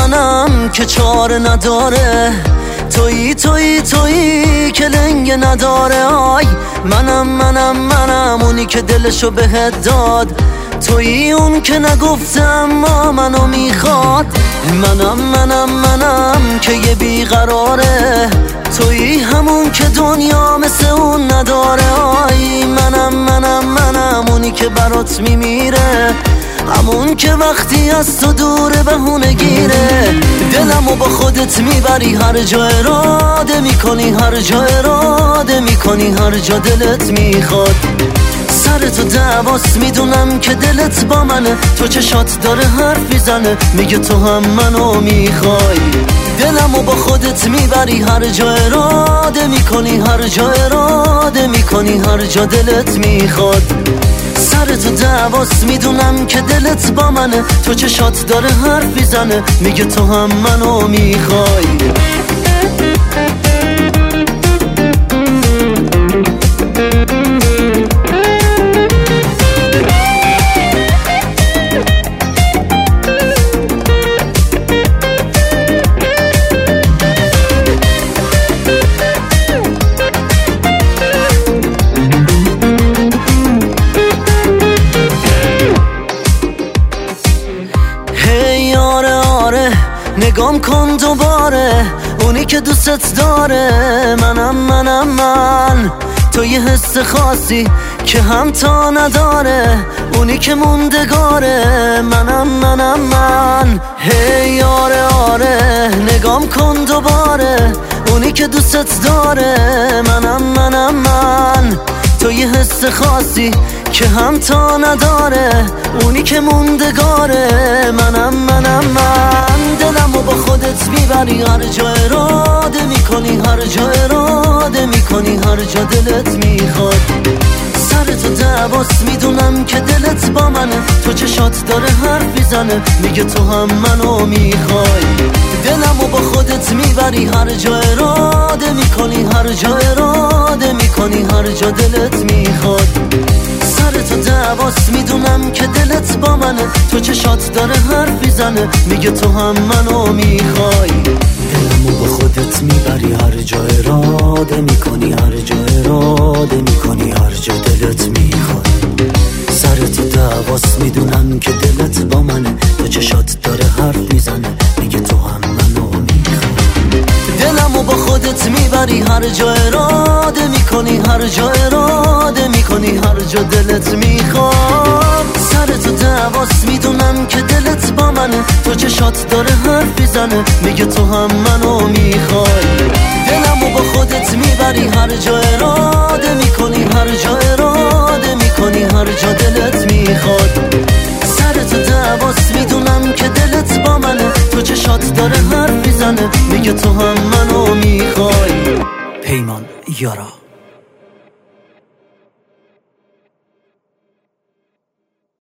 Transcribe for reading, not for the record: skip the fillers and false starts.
منم که چاره نداره، تویی تویی تویی که لنگ نداره. آی منم اونی که دلشو بهت داد، تویی اون که نگفته اما منو میخواد. منم که یه بیقراره، تویی همون که دنیا مثل اون نداره. آی منم اونی که برات میمیره، همون که وقتی از تو دوره بهونه گیره. دلمو با خودت میبری هر جا اراده میکنی، هر جا اراده میکنی، هر جا دلت میخواد. سر تو دعواست میدونم که دلت با منه، تو چشات داره حرف میزنه میگه تو هم منو میخوای. دلمو با خودت میبری هر جا اراده میکنی، هر جا اراده میکنی، هر جا دلت میخواد. سر تو دعواست میدونم که دلت با منه، تو چشات داره حرف میزنه میگه تو هم منو میخوای. نگام کن دوباره، اونی که دوستت داره من تو یه حس خاصی که هم تا نداره، اونی که موندگاره من هی آره نگام کن دوباره، اونی که دوستت داره من تو یه حس خاصی که هم تا نداره، اونی که موندگاره من دلمو با خودت میبری هر جا اراده میکنی، هر جا اراده میکنی، هر جا دلت میخواد. سر تو دعواست میدونم که دلت با منه، تو چشات داره حرف میزنه میگه تو هم منو میخوای. دلمو با خودت میبری هر جا اراده میکنی، هر جا اراده میکنی، هر جا دلت میخواد. سر تو دعواست میدونم که دلت با منه، تو چشات داره حرف میزنه میگه تو هم منو میخوای. دلمو با خودت میبری هر جا اراده میکنی، هر جا اراده میکنی، هر جا دلت میخواد. سر تو دعواست میدونم که دلت با منه، تو چشات داره حرف میزنه میگه تو هم منو میخوای. دلمو با خودت میبری هر جا اراده میکنی، هر جا اراده میکنی، هر جا دلت میخواد. سر تو دعواست میدونم که دلت با منه، تو چشات داره حرف میزنه میگه تو هم منو میخوای. دلمو با خودت میبری هر جا اراده میکنی، هر جا اراده میکنی، هر جا دلت میخواد. سر تو دعواست میدونم که دلت با منه، تو چشات داره حرف میزنه میگه تو هم منو میخوای. پیمان یارا.